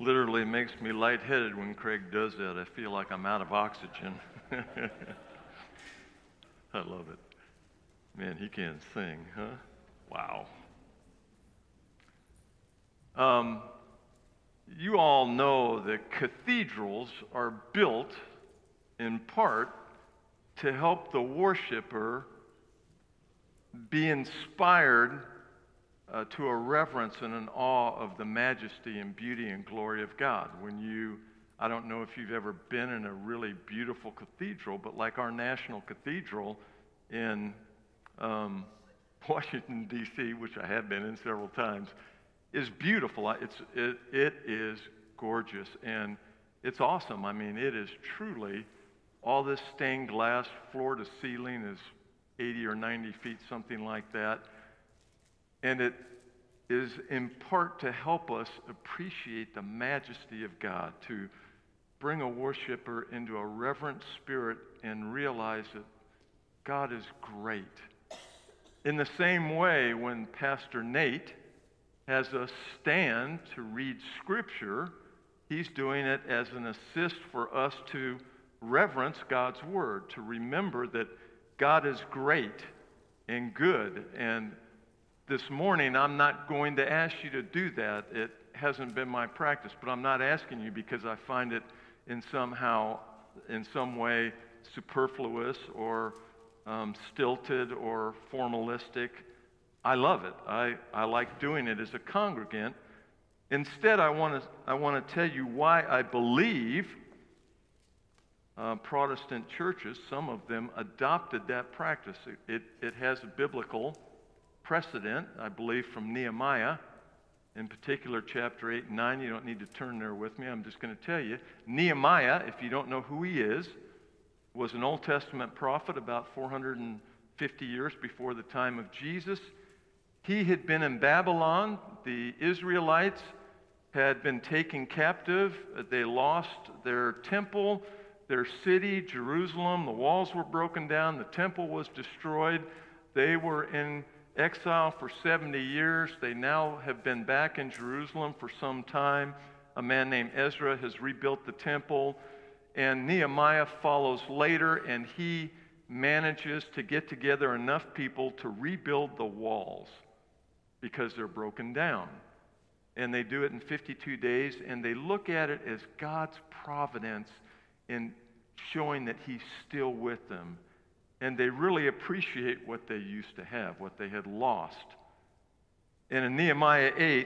literally makes me lightheaded when Craig does that. I feel like I'm out of oxygen. I love it. Man, he can sing, huh? Wow. You all know that cathedrals are built in part to help the worshiper be inspired to a reverence and an awe of the majesty and beauty and glory of God. I don't know if you've ever been in a really beautiful cathedral, but like our national cathedral in Washington, D.C., which I have been in several times, is beautiful. It is gorgeous, and it's awesome. I mean, it is truly, all this stained glass, floor to ceiling is 80 or 90 feet, something like that. And it is in part to help us appreciate the majesty of God, to bring a worshiper into a reverent spirit and realize that God is great. In the same way, when Pastor Nate has us stand to read Scripture, he's doing it as an assist for us to reverence God's Word, to remember that God is great and good. And this morning, I'm not going to ask you to do that. It hasn't been my practice, but I'm not asking you because I find it in some way superfluous or stilted or formalistic. I love it. I like doing it as a congregant. Instead, I want to tell you why I believe Protestant churches, some of them, adopted that practice. It has a biblical precedent, I believe, from Nehemiah, in particular chapter 8 and 9. You don't need to turn there with me. I'm just going to tell you. Nehemiah, if you don't know who he is, was an Old Testament prophet about 450 years before the time of Jesus. He had been in Babylon. The Israelites had been taken captive. They lost their temple, their city, Jerusalem. The walls were broken down. The temple was destroyed. They were in exile for 70 years. They now have been back in Jerusalem for some time. A man named Ezra has rebuilt the temple. And Nehemiah follows later, and he manages to get together enough people to rebuild the walls because they're broken down. And they do it in 52 days, and they look at it as God's providence in showing that he's still with them. And they really appreciate what they used to have, what they had lost. And in Nehemiah 8,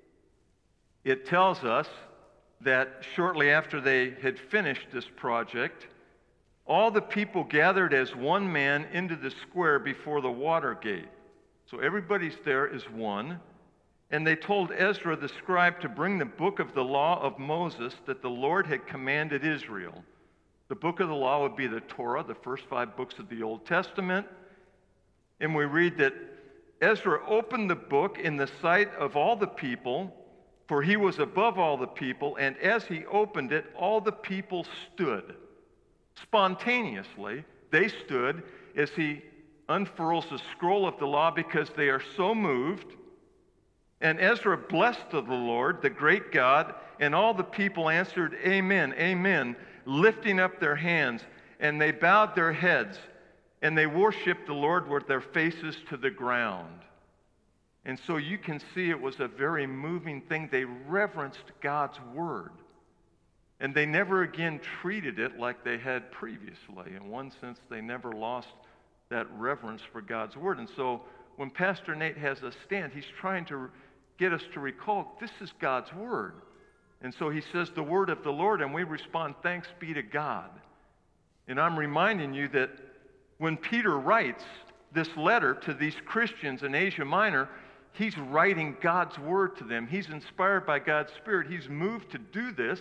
it tells us that shortly after they had finished this project, all the people gathered as one man into the square before the water gate. So everybody's there as one. And they told Ezra the scribe to bring the book of the law of Moses that the Lord had commanded Israel. The book of the law would be the Torah, the first 5 books of the Old Testament. And we read that Ezra opened the book in the sight of all the people, for he was above all the people, and as he opened it, all the people stood. Spontaneously, they stood as he unfurls the scroll of the law because they are so moved. And Ezra blessed the Lord, the great God, and all the people answered, Amen, Amen, lifting up their hands, and they bowed their heads, and they worshiped the Lord with their faces to the ground. And so you can see it was a very moving thing. They reverenced God's word. And they never again treated it like they had previously. In one sense, they never lost that reverence for God's word. And so when Pastor Nate has us stand, he's trying to get us to recall this is God's word. And so he says the word of the Lord, and we respond, thanks be to God. And I'm reminding you that when Peter writes this letter to these Christians in Asia Minor, he's writing God's word to them. He's inspired by God's Spirit. He's moved to do this,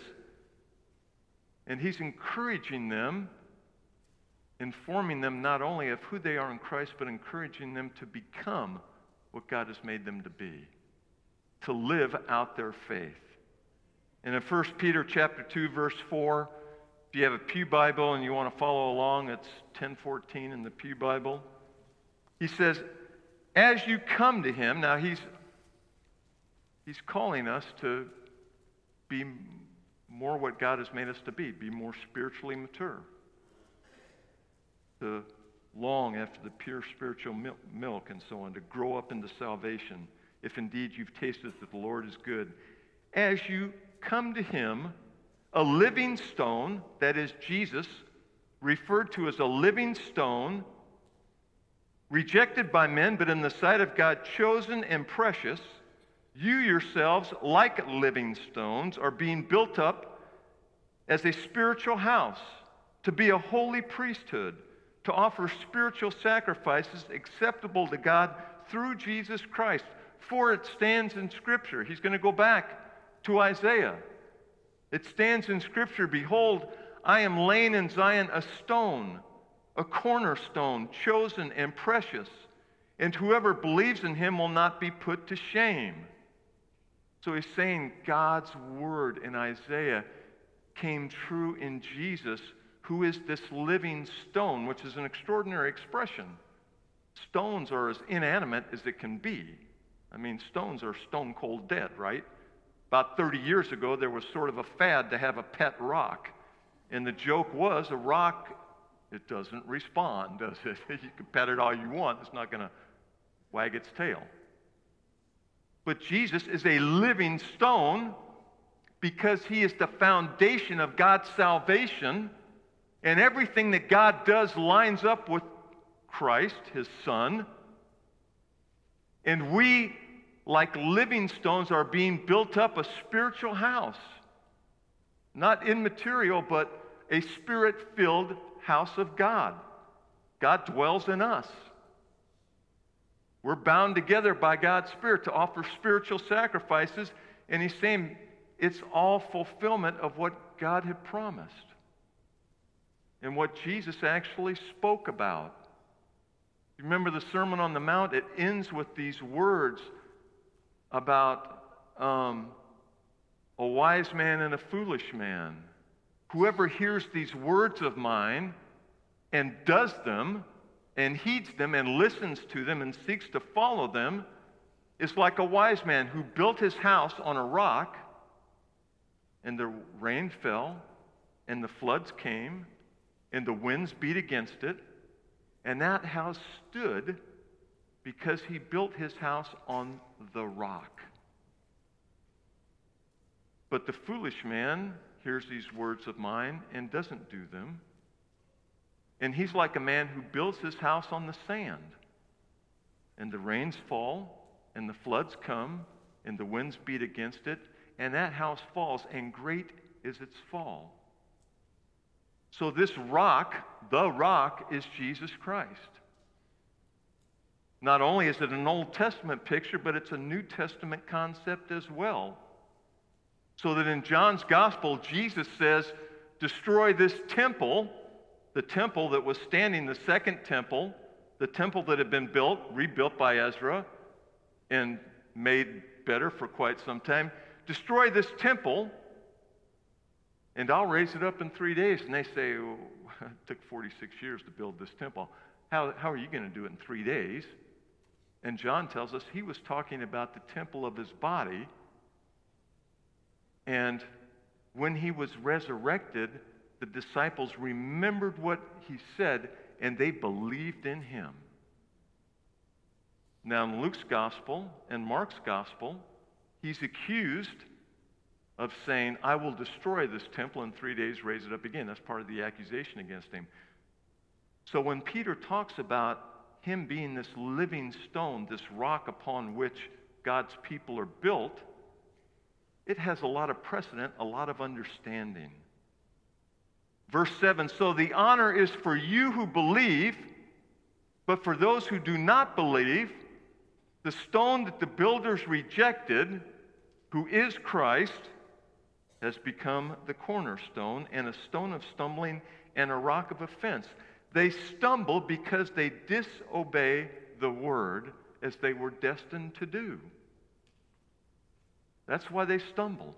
and he's encouraging them, informing them not only of who they are in Christ, but encouraging them to become what God has made them to be, to live out their faith. And in 1 Peter chapter 2, verse 4, if you have a Pew Bible and you want to follow along, it's 10:14 in the Pew Bible. He says, as you come to him, now he's calling us to be more what God has made us to be more spiritually mature, to long after the pure spiritual milk and so on, to grow up into salvation, if indeed you've tasted that the Lord is good. As you come to him, a living stone, that is Jesus, referred to as a living stone, rejected by men, but in the sight of God chosen and precious, you yourselves, like living stones, are being built up as a spiritual house, to be a holy priesthood, to offer spiritual sacrifices acceptable to God through Jesus Christ. For it stands in Scripture. He's going to go back to Isaiah. It stands in Scripture, behold, I am laying in Zion a stone, a cornerstone, chosen and precious, and whoever believes in him will not be put to shame. So he's saying God's word in Isaiah came true in Jesus, who is this living stone, which is an extraordinary expression. Stones are as inanimate as it can be. I mean, stones are stone cold dead, right? About 30 years ago, there was sort of a fad to have a pet rock. And the joke was, a rock, it doesn't respond, does it? You can pet it all you want. It's not going to wag its tail. But Jesus is a living stone because he is the foundation of God's salvation, and everything that God does lines up with Christ, his Son. And we, like living stones, are being built up a spiritual house. Not immaterial, but a spirit-filled house of God. God dwells in us. We're bound together by God's Spirit to offer spiritual sacrifices, and he's saying it's all fulfillment of what God had promised and what Jesus actually spoke about. You remember the Sermon on the Mount? It ends with these words about a wise man and a foolish man. Whoever hears these words of mine and does them and heeds them and listens to them and seeks to follow them is like a wise man who built his house on a rock, and the rain fell, and the floods came, and the winds beat against it, and that house stood because he built his house on the rock. But the foolish man hears these words of mine and doesn't do them. And he's like a man who builds his house on the sand. And the rains fall, and the floods come, and the winds beat against it, and that house falls, and great is its fall. So this rock, the rock, is Jesus Christ. Not only is it an Old Testament picture, but it's a New Testament concept as well. So that in John's Gospel, Jesus says, destroy this temple, the temple that was standing, the second temple, the temple that had been built, rebuilt by Ezra, and made better for quite some time. Destroy this temple, and I'll raise it up in 3 days. And they say, oh, it took 46 years to build this temple. How are you going to do it in 3 days? And John tells us he was talking about the temple of his body. And when he was resurrected, the disciples remembered what he said, and they believed in him. Now, in Luke's gospel and Mark's gospel, he's accused of saying, I will destroy this temple in 3 days, raise it up again. That's part of the accusation against him. So when Peter talks about him being this living stone, this rock upon which God's people are built, it has a lot of precedent, a lot of understanding. Verse 7, so the honor is for you who believe, but for those who do not believe, the stone that the builders rejected, who is Christ, has become the cornerstone and a stone of stumbling and a rock of offense. They stumble because they disobey the word as they were destined to do. That's why they stumble.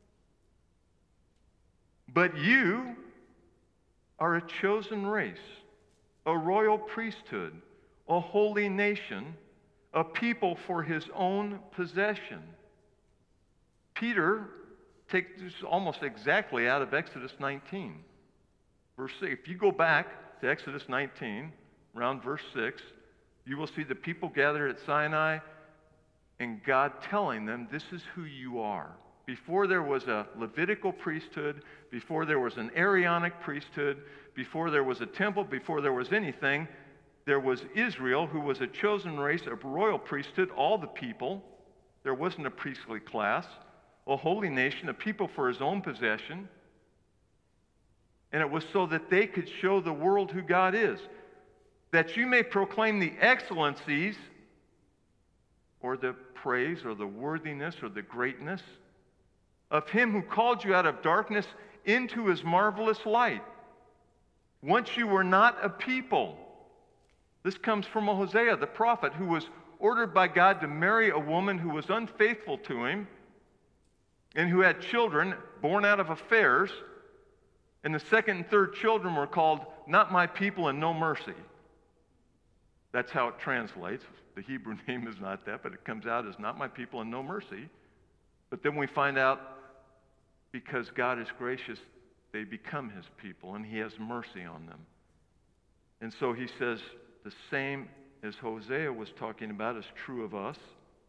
But you are a chosen race, a royal priesthood, a holy nation, a people for his own possession. Peter take this almost exactly out of Exodus 19, verse 6. If you go back to Exodus 19, around verse 6, you will see the people gathered at Sinai and God telling them, this is who you are. Before there was a Levitical priesthood, before there was an Aaronic priesthood, before there was a temple, before there was anything, there was Israel, who was a chosen race, a royal priesthood, all the people. There wasn't a priestly class, a holy nation, a people for his own possession. And it was so that they could show the world who God is, that you may proclaim the excellencies or the praise or the worthiness or the greatness of him who called you out of darkness into his marvelous light. Once you were not a people. This comes from Hosea, the prophet, who was ordered by God to marry a woman who was unfaithful to him and who had children born out of affairs. And the second and third children were called not my people and no mercy. That's how it translates. The Hebrew name is not that, but it comes out as not my people and no mercy. But then we find out because God is gracious, they become his people, and he has mercy on them. And so he says the same as Hosea was talking about is true of us.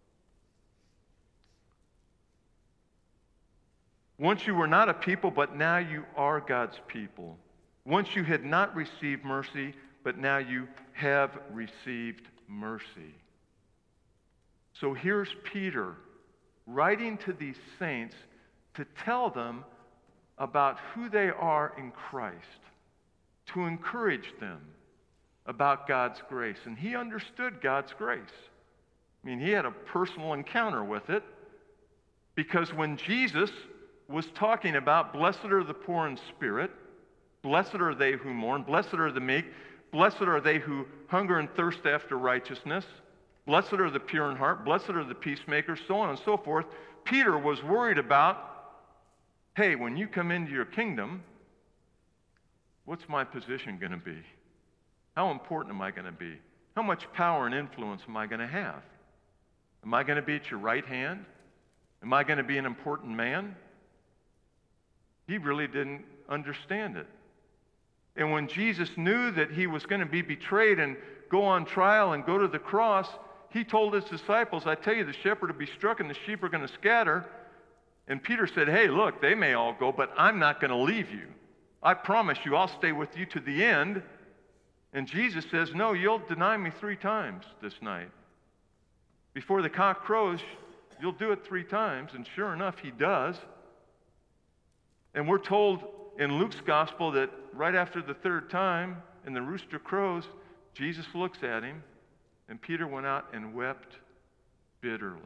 Once you were not a people, but now you are God's people. Once you had not received mercy, but now you have received mercy. So here's Peter writing to these saints to tell them about who they are in Christ, to encourage them about God's grace. And he understood God's grace. I mean, he had a personal encounter with it, because when Jesus was talking about blessed are the poor in spirit, blessed are they who mourn, blessed are the meek, blessed are they who hunger and thirst after righteousness, blessed are the pure in heart, blessed are the peacemakers, so on and so forth. Peter was worried about, hey, when you come into your kingdom, what's my position going to be? How important am I going to be? How much power and influence am I going to have? Am I going to be at your right hand? Am I going to be an important man? He really didn't understand it. And when Jesus knew that he was going to be betrayed and go on trial and go to the cross, he told his disciples, I tell you, the shepherd will be struck and the sheep are going to scatter. And Peter said, hey, look, they may all go, but I'm not going to leave you. I promise you, I'll stay with you to the end. And Jesus says, no, you'll deny me 3 times this night. Before the cock crows, you'll do it 3 times. And sure enough, he does. And we're told in Luke's gospel that right after the 3rd time, and the rooster crows, Jesus looks at him, and Peter went out and wept bitterly.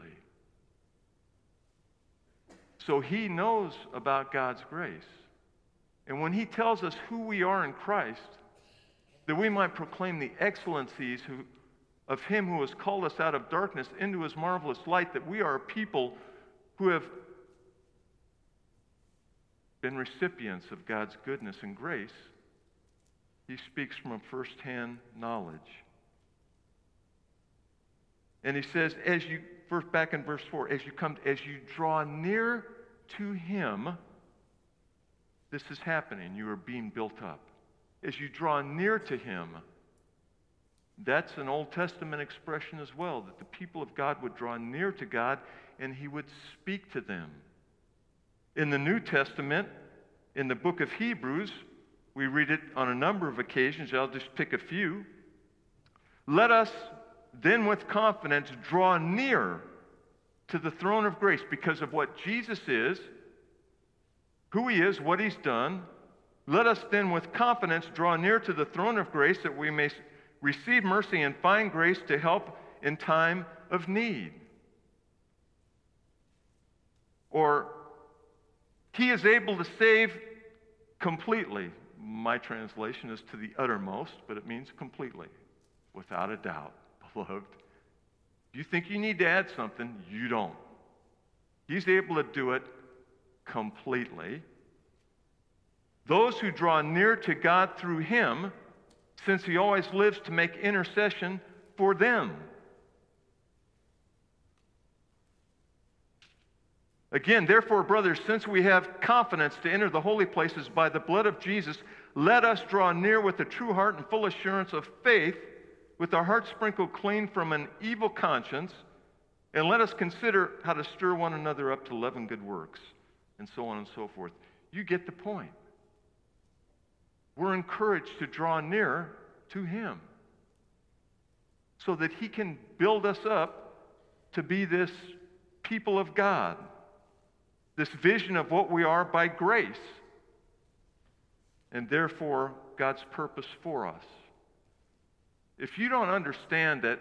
So he knows about God's grace. And when he tells us who we are in Christ, that we might proclaim the excellencies of him who has called us out of darkness into his marvelous light, that we are a people who have been recipients of God's goodness and grace, he speaks from a first-hand knowledge. And he says, back in verse 4, as you draw near to him, this is happening. You are being built up. As you draw near to him, that's an Old Testament expression as well, that the people of God would draw near to God and he would speak to them. In the New Testament, in the book of Hebrews, we read it on a number of occasions. I'll just pick a few. Let us then with confidence draw near to the throne of grace because of what Jesus is, who he is, what he's done. Let us then with confidence draw near to the throne of grace that we may receive mercy and find grace to help in time of need. Or, he is able to save completely. My translation is to the uttermost, but it means completely, without a doubt, beloved. If you think you need to add something, you don't. He's able to do it completely. Those who draw near to God through him, since he always lives to make intercession for them. Again, therefore, brothers, since we have confidence to enter the holy places by the blood of Jesus, let us draw near with a true heart and full assurance of faith, with our hearts sprinkled clean from an evil conscience, and let us consider how to stir one another up to love and good works, and so on and so forth. You get the point. We're encouraged to draw near to Him so that He can build us up to be this people of God, this vision of what we are by grace, and therefore God's purpose for us. If you don't understand that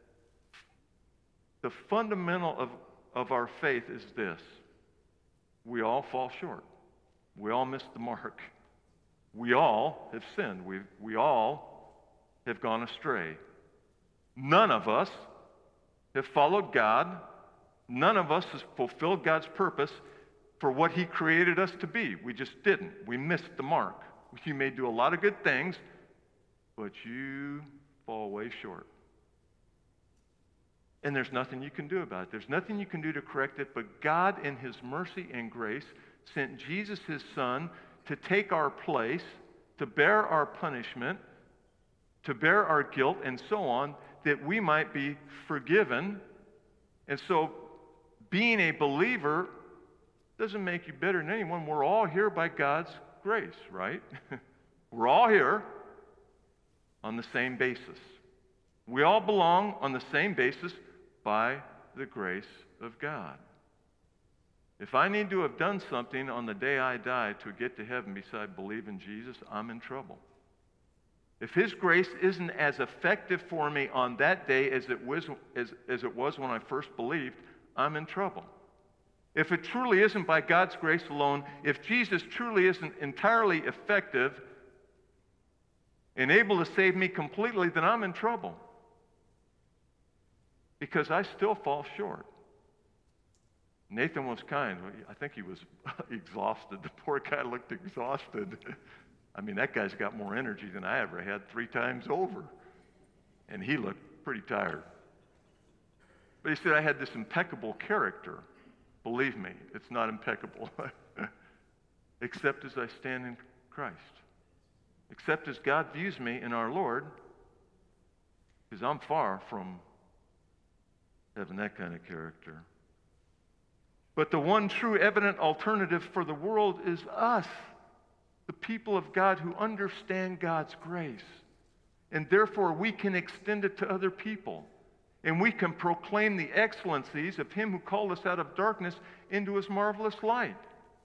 the fundamental of our faith is this: we all fall short. We all miss the mark. We all have sinned. We all have gone astray. None of us have followed God. None of us has fulfilled God's purpose for what He created us to be. We just didn't. We missed the mark. You may do a lot of good things, but you fall way short. And there's nothing you can do about it. There's nothing you can do to correct it, but God, in His mercy and grace, sent Jesus, His Son, to take our place, to bear our punishment, to bear our guilt, and so on, that we might be forgiven. And so, being a believer doesn't make you better than anyone. We're all here by God's grace, right? We're all here on the same basis. We all belong on the same basis by the grace of God. If I need to have done something on the day I die to get to heaven beside believe in Jesus, I'm in trouble. If His grace isn't as effective for me on that day as it was when I first believed, I'm in trouble. If it truly isn't by God's grace alone, if Jesus truly isn't entirely effective and able to save me completely, then I'm in trouble. Because I still fall short. Nathan was kind. I think he was exhausted. The poor guy looked exhausted. I mean, that guy's got more energy than I ever had 3 times over. And he looked pretty tired. But he said, I had this impeccable character. Believe me, it's not impeccable. Except as I stand in Christ. Except as God views me in our Lord. Because I'm far from having that kind of character. But the one true evident alternative for the world is us, the people of God who understand God's grace. And therefore we can extend it to other people. And we can proclaim the excellencies of Him who called us out of darkness into His marvelous light.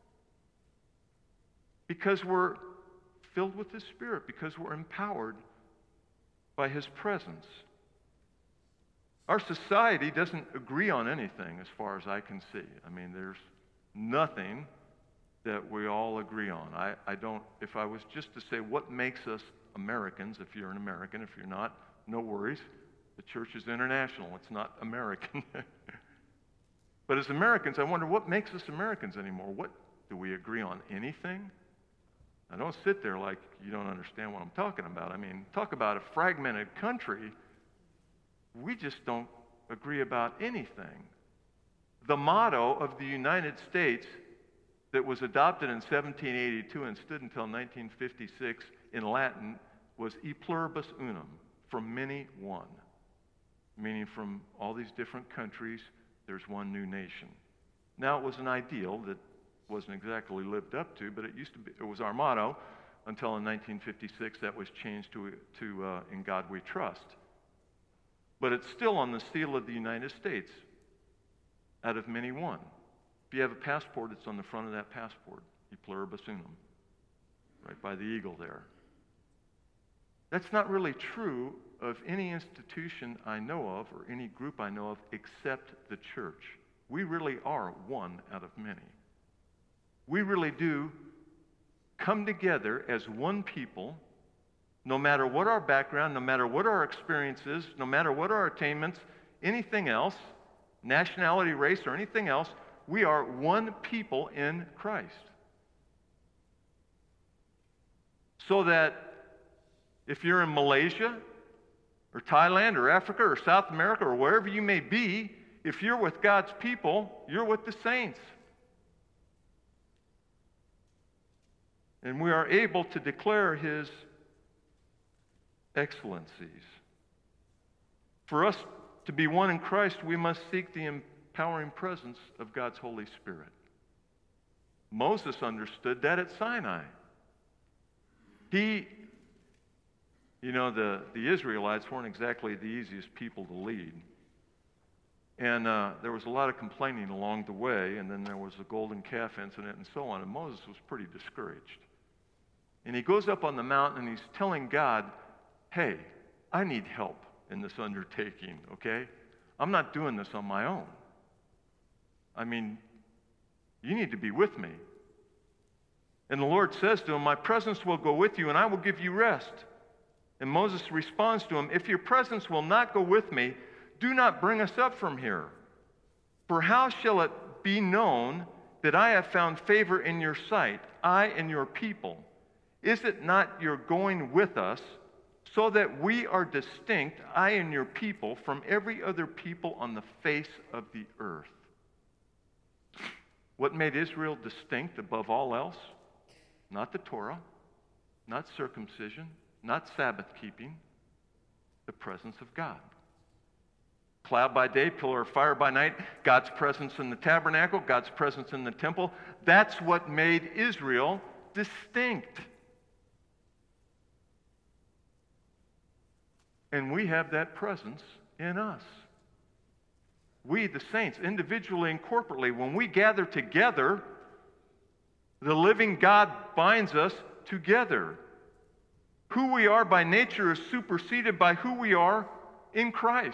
Because we're filled with His Spirit, because we're empowered by His presence. Our society doesn't agree on anything as far as I can see. I mean, there's nothing that we all agree on. I don't, if I was just to say what makes us Americans, if you're an American, if you're not, no worries. The church is international. It's not American. But as Americans, I wonder what makes us Americans anymore. What do we agree on? Anything? I don't sit there like you don't understand what I'm talking about. I mean, talk about a fragmented country. We just don't agree about anything. The motto of the United States that was adopted in 1782 and stood until 1956 in Latin was E pluribus unum, from many one. Meaning from all these different countries, there's one new nation. Now, it was an ideal that wasn't exactly lived up to, but it was our motto until in 1956 that was changed to In God We Trust. But it's still on the seal of the United States, out of many one. If you have a passport, it's on the front of that passport, E pluribus unum, right by the eagle there. That's not really true of any institution I know of or any group I know of except the church. We really are one out of many. We really do come together as one people, no matter what our background, no matter what our experiences, no matter what our attainments, anything else, nationality, race, or anything else, we are one people in Christ. So that if you're in Malaysia, or Thailand, or Africa, or South America, or wherever you may be, if you're with God's people, you're with the saints. And we are able to declare His excellencies. For us to be one in Christ, we must seek the empowering presence of God's Holy Spirit. Moses understood that at Sinai. The Israelites weren't exactly the easiest people to lead. And there was a lot of complaining along the way, and then there was the golden calf incident and so on, and Moses was pretty discouraged. And he goes up on the mountain and he's telling God, hey, I need help in this undertaking, okay? I'm not doing this on my own. I mean, you need to be with me. And the Lord says to him, my presence will go with you and I will give you rest. And Moses responds to him, if your presence will not go with me, do not bring us up from here. For how shall it be known that I have found favor in your sight, I and your people? Is it not your going with us, so that we are distinct, I and your people, from every other people on the face of the earth? What made Israel distinct above all else? Not the Torah, not circumcision, not Sabbath keeping, the presence of God. Cloud by day, pillar of fire by night, God's presence in the tabernacle, God's presence in the temple. That's what made Israel distinct. And we have that presence in us. We, the saints, individually and corporately, when we gather together, the living God binds us together. Who we are by nature is superseded by who we are in Christ.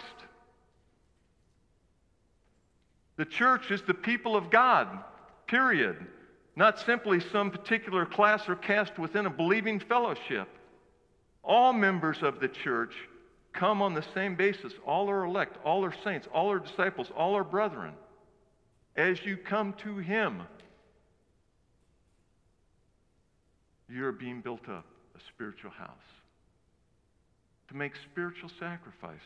The church is the people of God, period. Not simply some particular class or caste within a believing fellowship. All members of the church come on the same basis. All are elect, all are saints, all are disciples, all are brethren. As you come to Him, you're being built up, a spiritual house, to make spiritual sacrifices.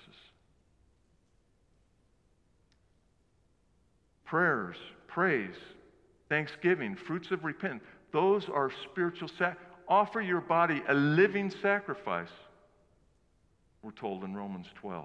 Prayers, praise, thanksgiving, fruits of repentance. Those are spiritual sacrifices. Offer your body a living sacrifice, we're told in Romans 12.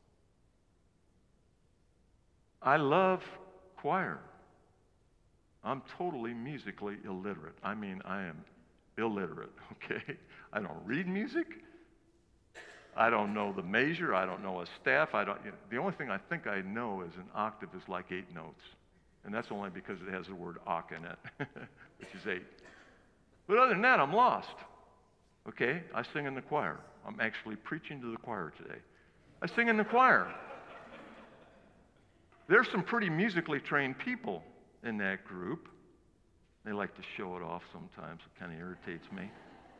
I love choir. I'm totally musically illiterate. I mean, I am illiterate, okay? I don't read music. I don't know the measure. I don't know a staff. The only thing I think I know is an octave is like 8 notes. And that's only because it has the word "och" in it, which is 8. But other than that, I'm lost. Okay? I sing in the choir. I'm actually preaching to the choir today. I sing in the choir. There's some pretty musically trained people in that group. They like to show it off sometimes. It kind of irritates me.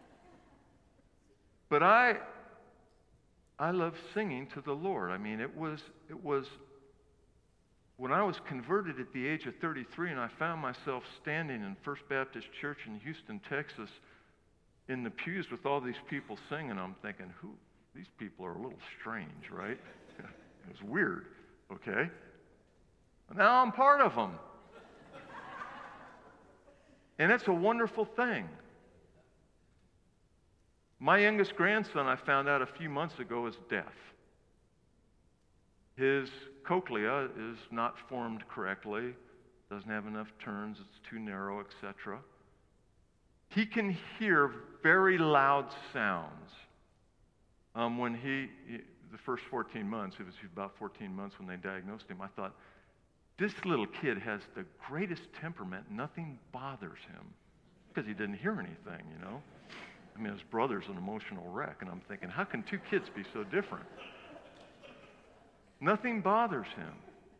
But I love singing to the Lord. I mean, it was when I was converted at the age of 33 and I found myself standing in First Baptist Church in Houston, Texas, in the pews with all these people singing, I'm thinking, these people are a little strange, right? It was weird, okay? Now I'm part of them. And it's a wonderful thing. My youngest grandson, I found out a few months ago, is deaf. His cochlea is not formed correctly, doesn't have enough turns, it's too narrow, etc. He can hear very loud sounds. When the first 14 months, it was about 14 months when they diagnosed him, I thought, this little kid has the greatest temperament, nothing bothers him, because he didn't hear anything, you know. I mean, his brother's an emotional wreck, and I'm thinking, how can 2 kids be so different? Nothing bothers him.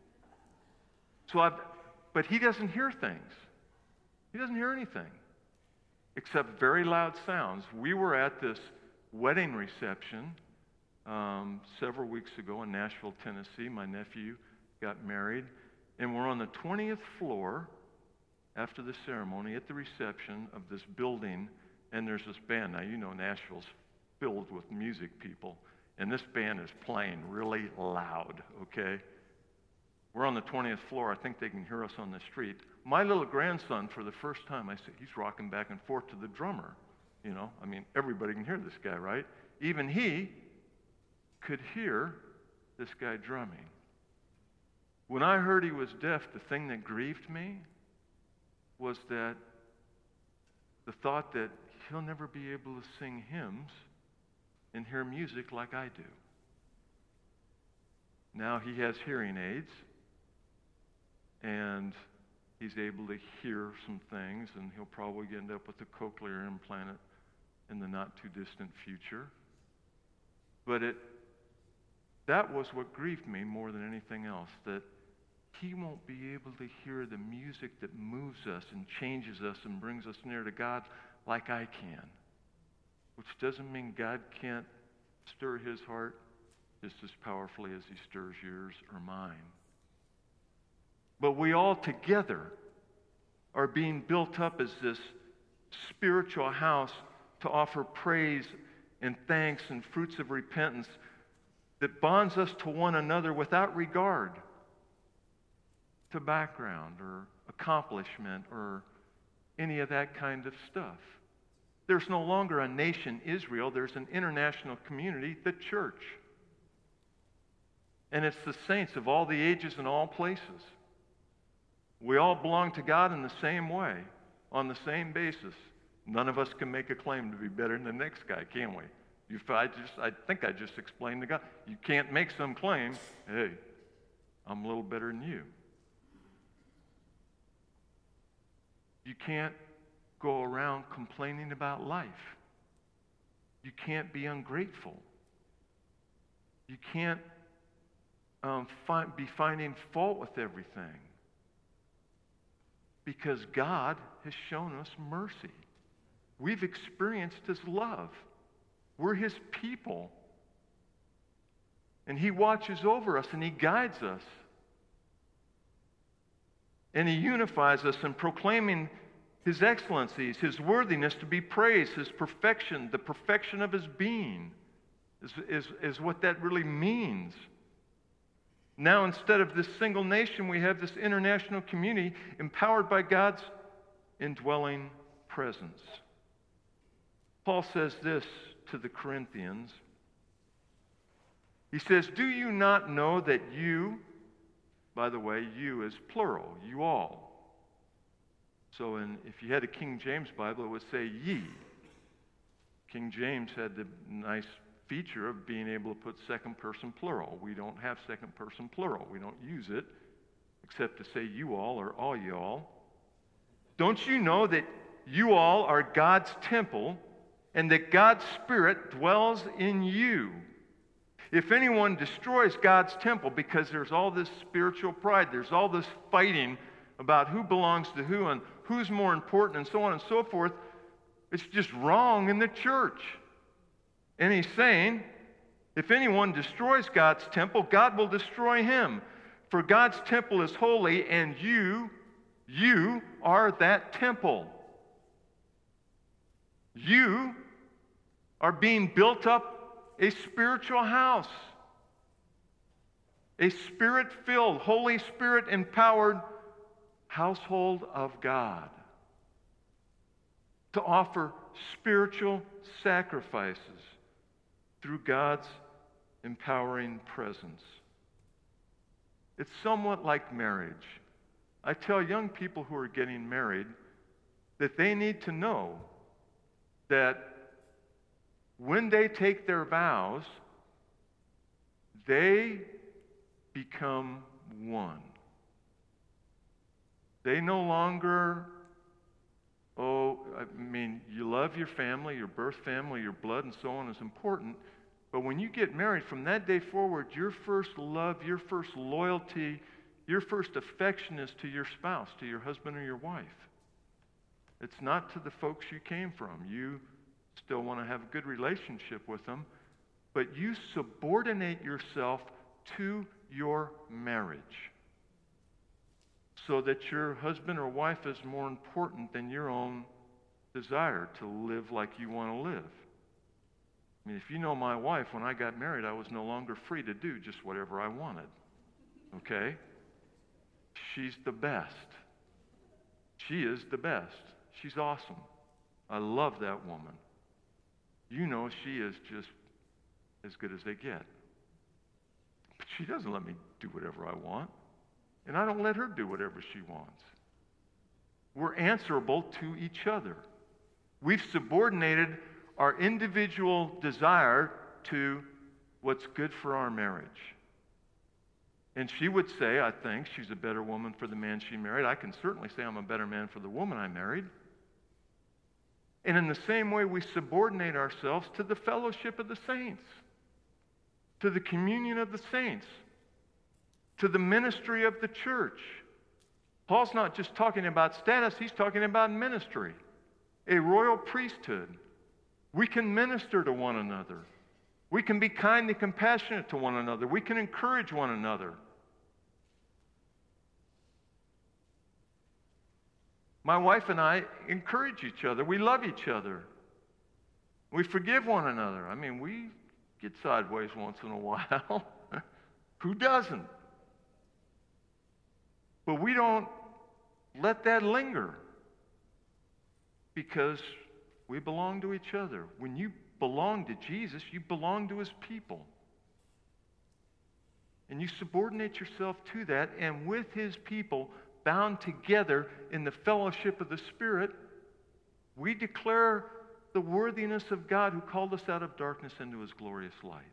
But he doesn't hear things. He doesn't hear anything except very loud sounds. We were at this wedding reception several weeks ago in Nashville, Tennessee. My nephew got married, and we're on the 20th floor after the ceremony at the reception of this building, and there's this band. Now, you know Nashville's filled with music people, and this band is playing really loud, okay? We're on the 20th floor. I think they can hear us on the street. My little grandson, for the first time, I said, he's rocking back and forth to the drummer. Everybody can hear this guy, right? Even he could hear this guy drumming. When I heard he was deaf, the thing that grieved me was that the thought that he'll never be able to sing hymns and hear music like I do. Now he has hearing aids, and he's able to hear some things, and he'll probably end up with a cochlear implant in the not-too-distant future. But that was what grieved me more than anything else, that he won't be able to hear the music that moves us and changes us and brings us near to God like I can. Which doesn't mean God can't stir his heart just as powerfully as he stirs yours or mine. But we all together are being built up as this spiritual house to offer praise and thanks and fruits of repentance that bonds us to one another without regard to background or accomplishment or any of that kind of stuff. There's no longer a nation, Israel. There's an international community, the church. And it's the saints of all the ages and all places. We all belong to God in the same way, on the same basis. None of us can make a claim to be better than the next guy, can we? I think I just explained to God. You can't make some claim, hey, I'm a little better than you. You can't go around complaining about life. You can't be ungrateful. You can't be finding fault with everything. Because God has shown us mercy. We've experienced his love. We're his people. And he watches over us and he guides us. And he unifies us in proclaiming his excellencies, his worthiness to be praised, his perfection, the perfection of his being is what that really means. Now, instead of this single nation, we have this international community empowered by God's indwelling presence. Paul says this to the Corinthians. He says, do you not know that you, by the way, you is plural, you all. So if you had a King James Bible, it would say ye. King James had the nice feature of being able to put second person plural. We don't have second person plural. We don't use it except to say you all or all y'all. Don't you know that you all are God's temple and that God's Spirit dwells in you? If anyone destroys God's temple, because there's all this spiritual pride, there's all this fighting about who belongs to who and who's more important and so on and so forth, it's just wrong in the church. And he's saying, if anyone destroys God's temple, God will destroy him. For God's temple is holy, and you are that temple. You are being built up a spiritual house. A Spirit-filled, Holy Spirit-empowered household of God. To offer spiritual sacrifices through God's empowering presence. It's somewhat like marriage. I tell young people who are getting married that they need to know that when they take their vows, they become one. They no longer, you love your family, your birth family, your blood, and so on is important. But when you get married, from that day forward, your first love, your first loyalty, your first affection is to your spouse, to your husband or your wife. It's not to the folks you came from. You still want to have a good relationship with them, but you subordinate yourself to your marriage so that your husband or wife is more important than your own desire to live like you want to live. If you know my wife, when I got married, I was no longer free to do just whatever I wanted. Okay? she's the best. She is the best. She's awesome. I love that woman. You know she is just as good as they get. But she doesn't let me do whatever I want. And I don't let her do whatever she wants. We're answerable to each other. We've subordinated our individual desire to what's good for our marriage. And she would say, I think, she's a better woman for the man she married. I can certainly say I'm a better man for the woman I married. And in the same way, we subordinate ourselves to the fellowship of the saints, to the communion of the saints, to the ministry of the church. Paul's not just talking about status, he's talking about ministry, a royal priesthood. We can minister to one another. We can be kind and compassionate to one another. We can encourage one another. My wife and I encourage each other. We love each other. We forgive one another. I mean, we get sideways once in a while. Who doesn't? But we don't let that linger because we belong to each other. When you belong to Jesus, you belong to his people. And you subordinate yourself to that, and with his people, bound together in the fellowship of the Spirit, we declare the worthiness of God who called us out of darkness into his glorious light.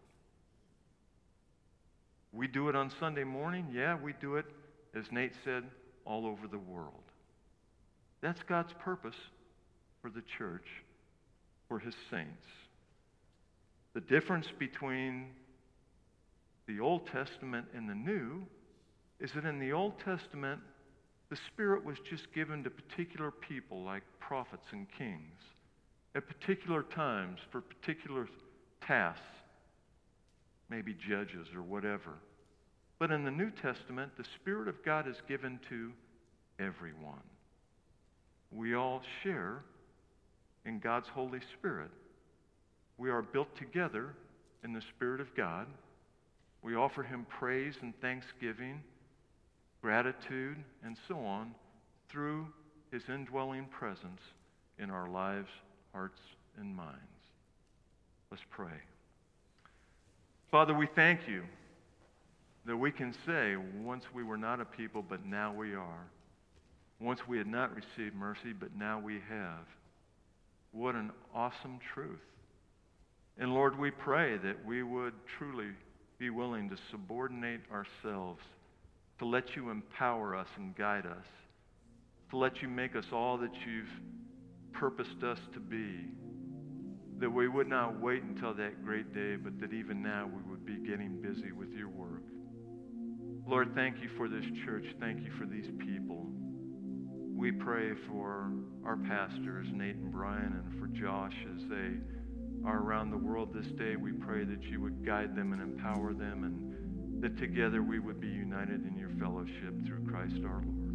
We do it on Sunday morning. Yeah, we do it, as Nate said, all over the world. That's God's purpose for the church, for his saints. The difference between the Old Testament and the New is that in the Old Testament, the Spirit was just given to particular people like prophets and kings at particular times for particular tasks, maybe judges or whatever. But in the New Testament, the Spirit of God is given to everyone. We all share in God's Holy Spirit. We are built together in the Spirit of God. We offer him praise and thanksgiving, gratitude, and so on through his indwelling presence in our lives, hearts, and minds. Let's pray. Father, we thank you that we can say, once we were not a people, but now we are. Once we had not received mercy, but now we have. What an awesome truth. And Lord, we pray that we would truly be willing to subordinate ourselves, to let you empower us and guide us, to let you make us all that you've purposed us to be, that we would not wait until that great day, but that even now we would be getting busy with your work. Lord, thank you for this church. Thank you for these people. We pray for our pastors, Nate and Brian, and for Josh as they are around the world this day. We pray that you would guide them and empower them, and that together we would be united in your fellowship through Christ our Lord.